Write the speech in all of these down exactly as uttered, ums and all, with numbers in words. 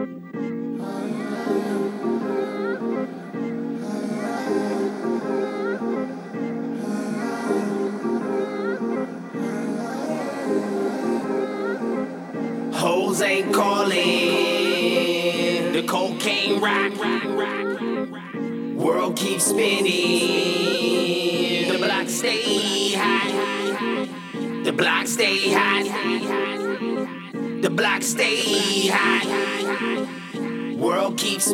Hoes ain't calling, the cocaine rock, world keeps spinning, the block stay hot, the block stay hot, the block stay hot, world keeps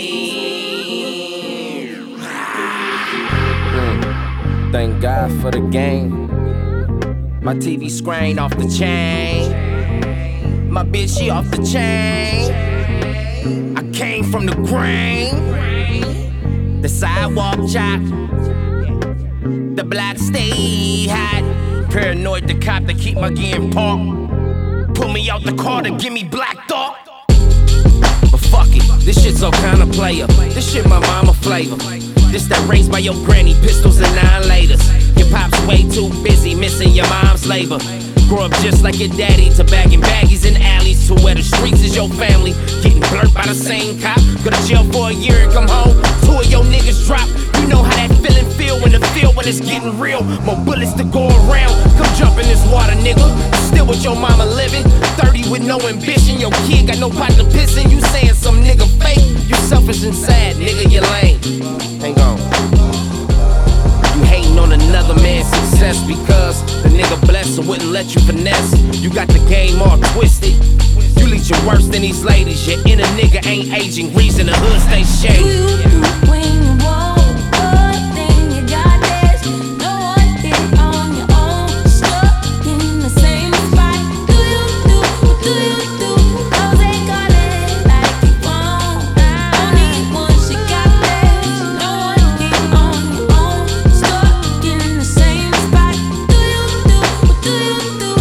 spinning. mm. Thank God for the game. My T V screen off the chain. My bitch, she off the chain. I came from the grain. The sidewalk chop. The block stay hot. Paranoid the cop that keep my gear in park. Pull me out the car to give me black thought. But fuck it, this shit's all kinda player. This shit my mama flavor. This that raised by your granny, pistols and nine laters. Your pop's way too busy missing your mom's labor. Grow up just like your daddy, to bagging baggies in alleys, to where the streets is your family. Getting blurred by the same cop. Go to jail for a year and come home. Two of your niggas drop. You know how that feeling feel when the feel when it's getting real. More bullets to go around. Come jump in this water, nigga. Still with your mama living. thirty with no ambition. Your kid got no pot to piss in. You saying some nigga fake. You selfish and sad, nigga. You lame. Hang on. You hating on another man's success because the nigga blessed and wouldn't let you finesse. You got the game all twisted. You leech your worse than these ladies. Your inner nigga ain't aging. Reason the hood stay shady. Do you do when you want good, then you got this. No one hit on your own. Stuck in the same spot. Do you do, what do you do? Those ain't got it like you want. Only one she got this. No one hit on your own. Stuck in the same spot. Do you do, what do you do?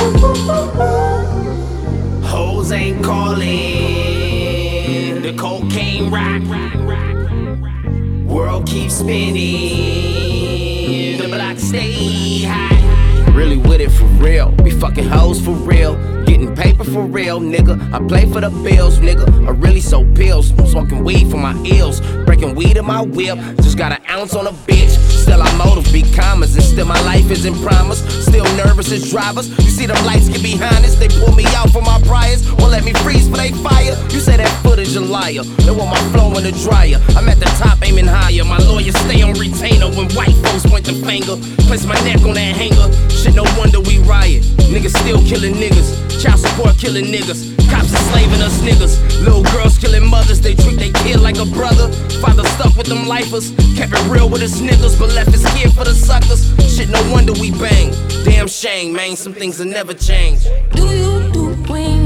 Hoes ain't calling, the cocaine rock, world keeps spinning, the block stay hot. Really with it for real. Be fucking hoes for real. Getting paper for real, nigga. I play for the bills, nigga. I really sold pills. I'm smoking weed for my ills. Breaking weed in my whip. Just got an ounce on a bitch. Still I motive big commas. And still my life isn't promised. Still nervous as drivers. You see them lights get behind us. They pull me out for my priors. Won't let me freeze for they fire. You say that footage a liar. They want my flow in the dryer. I'm at the top aiming higher. My lawyers stay on retainer when white folks point the finger. Place my neck on that hanger. Shit, no wonder we riot. Niggas still killing niggas. Child support killing niggas. Cops enslaving us niggas. Little girls killing mothers. They treat their kid like a brother. Father stuck with them lifers. Kept it real with his niggas, but left his kid for the suckers. Shit, no wonder we bang. Damn shame, man. Some things will never change. Do you do when